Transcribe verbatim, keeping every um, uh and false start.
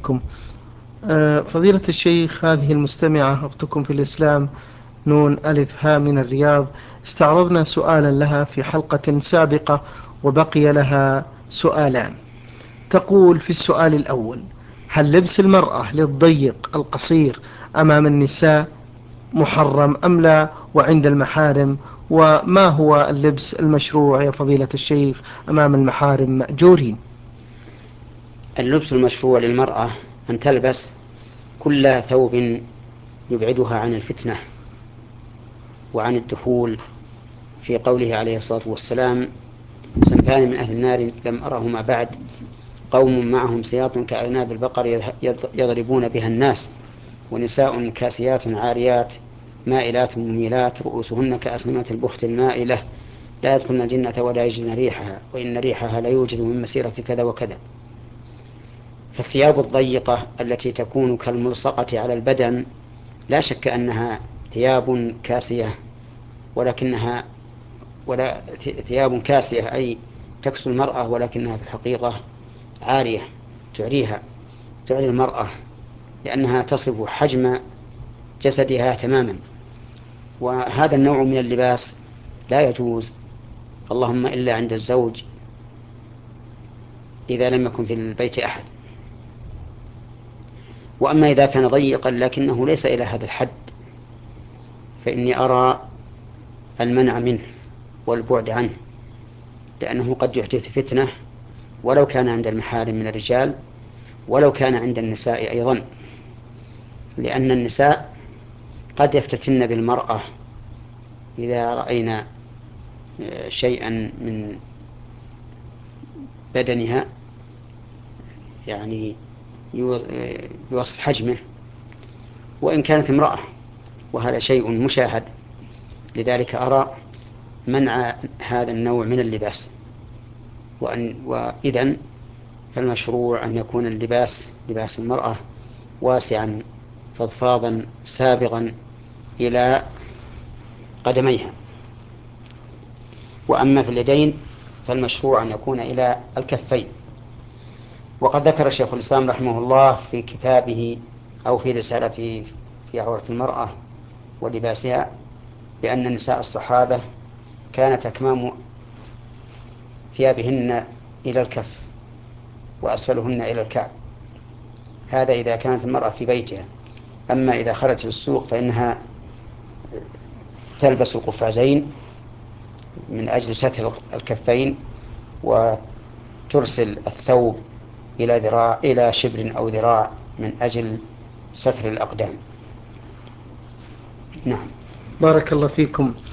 فيكم. آه، فضيلة الشيخ، هذه المستمعة أختكم في الإسلام نون ألف ها من الرياض، استعرضنا سؤالا لها في حلقة سابقة وبقي لها سؤالان. تقول في السؤال الأول: هل لبس المرأة للضيق القصير أمام النساء محرم أم لا، وعند المحارم؟ وما هو اللبس المشروع يا فضيلة الشيخ أمام المحارم مأجورين؟ اللبس المشروع للمرأة أن تلبس كل ثوب يبعدها عن الفتنة وعن الدخول، في قوله عليه الصلاة والسلام: صنفان من أهل النار لم أرهما بعد، قوم معهم سياط كأذناب البقر يضربون بها الناس، ونساء كاسيات عاريات مائلات مميلات رؤوسهن كأسنمة البخت المائلة لا يدخلن الجنة ولا يجدن ريحها وإن ريحها لا يوجد من مسيرة كذا وكذا. فالثياب الضيقة التي تكون كالملصقة على البدن لا شك أنها ثياب كاسية، ولكنها ولا ثياب كاسية أي تكسو المرأة، ولكنها في الحقيقة عارية تعريها، تعري المرأة، لأنها تصف حجم جسدها تماما. وهذا النوع من اللباس لا يجوز، اللهم إلا عند الزوج إذا لم يكن في البيت أحد. وأما إذا كان ضيقا لكنه ليس إلى هذا الحد فإني أرى المنع منه والبعد عنه، لأنه قد يحدث فتنة ولو كان عند المحارم من الرجال ولو كان عند النساء أيضا، لأن النساء قد يفتتن بالمرأة إذا رأينا شيئا من بدنها يعني يوصف حجمه وإن كانت امرأة، وهذا شيء مشاهد. لذلك أرى منع هذا النوع من اللباس. وأن وإذن فالمشروع أن يكون اللباس لباس المرأة واسعا فضفاضا سابغا إلى قدميها. وأما في اليدين فالمشروع أن يكون إلى الكفين. وقد ذكر شيخ الإسلام رحمه الله في كتابه أو في رسالته في عورة المرأة ولباسها بأن نساء الصحابة كانت أكمام ثيابهن إلى الكف وأسفلهن إلى الكعب. هذا إذا كانت المرأة في بيتها. أما إذا خرجت للسوق فإنها تلبس القفازين من أجل ستر الكفين، وترسل الثوب إلى ذراع إلى شبر أو ذراع من أجل ستر الأقدام. نعم. بارك الله فيكم.